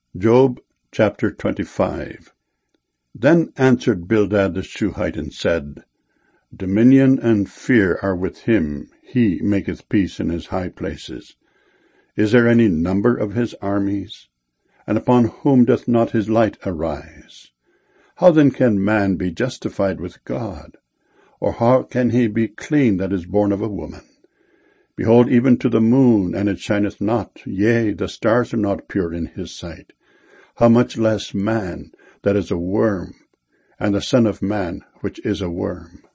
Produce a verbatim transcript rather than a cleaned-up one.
Job chapter twenty-five. Then answered Bildad the Shuhite and said, Dominion and fear are with him, he maketh peace in his high places. Is there any number of his armies? And upon whom doth not his light arise? How then can man be justified with God? Or how can he be clean that is born of a woman? Behold, even to the moon, and it shineth not, yea, the stars are not pure in his sight. How much less man that is a worm, and the son of man which is a worm?